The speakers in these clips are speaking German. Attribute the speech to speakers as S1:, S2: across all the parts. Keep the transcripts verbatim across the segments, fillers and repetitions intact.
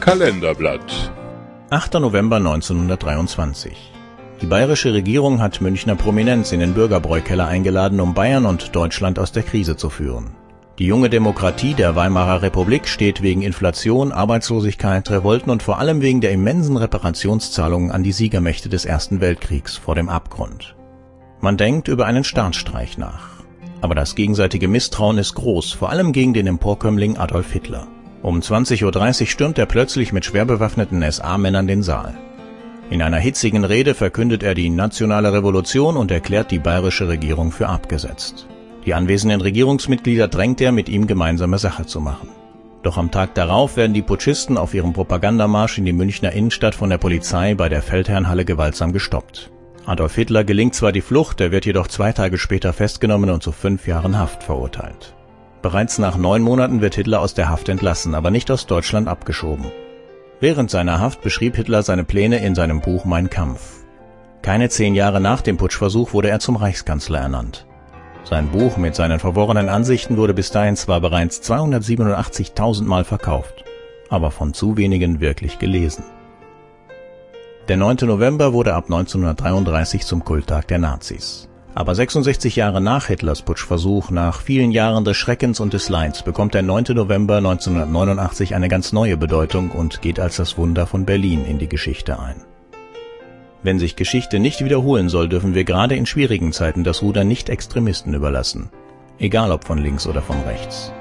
S1: Kalenderblatt.
S2: achter November neunzehnhundertdreiundzwanzig. Die bayerische Regierung hat Münchner Prominenz in den Bürgerbräukeller eingeladen, um Bayern und Deutschland aus der Krise zu führen. Die junge Demokratie der Weimarer Republik steht wegen Inflation, Arbeitslosigkeit, Revolten und vor allem wegen der immensen Reparationszahlungen an die Siegermächte des Ersten Weltkriegs vor dem Abgrund. Man denkt über einen Staatsstreich nach. Aber das gegenseitige Misstrauen ist groß, vor allem gegen den Emporkömmling Adolf Hitler. Um zwanzig Uhr dreißig stürmt er plötzlich mit schwer bewaffneten S A-Männern den Saal. In einer hitzigen Rede verkündet er die nationale Revolution und erklärt die bayerische Regierung für abgesetzt. Die anwesenden Regierungsmitglieder drängt er, mit ihm gemeinsame Sache zu machen. Doch am Tag darauf werden die Putschisten auf ihrem Propagandamarsch in die Münchner Innenstadt von der Polizei bei der Feldherrnhalle gewaltsam gestoppt. Adolf Hitler gelingt zwar die Flucht, er wird jedoch zwei Tage später festgenommen und zu fünf Jahren Haft verurteilt. Bereits nach neun Monaten wird Hitler aus der Haft entlassen, aber nicht aus Deutschland abgeschoben. Während seiner Haft beschrieb Hitler seine Pläne in seinem Buch Mein Kampf. Keine zehn Jahre nach dem Putschversuch wurde er zum Reichskanzler ernannt. Sein Buch mit seinen verworrenen Ansichten wurde bis dahin zwar bereits zweihundertsiebenundachtzigtausend Mal verkauft, aber von zu wenigen wirklich gelesen. Der neunte November wurde ab neunzehnhundertdreiunddreißig zum Kulttag der Nazis. Aber sechsundsechzig Jahre nach Hitlers Putschversuch, nach vielen Jahren des Schreckens und des Leids, bekommt der neunte November neunzehnhundertneunundachtzig eine ganz neue Bedeutung und geht als das Wunder von Berlin in die Geschichte ein. Wenn sich Geschichte nicht wiederholen soll, dürfen wir gerade in schwierigen Zeiten das Ruder nicht Extremisten überlassen. Egal ob von links oder von rechts.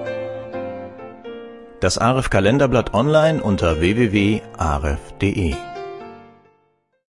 S2: Das A R E F Kalenderblatt online unter w w w punkt a r e f punkt d e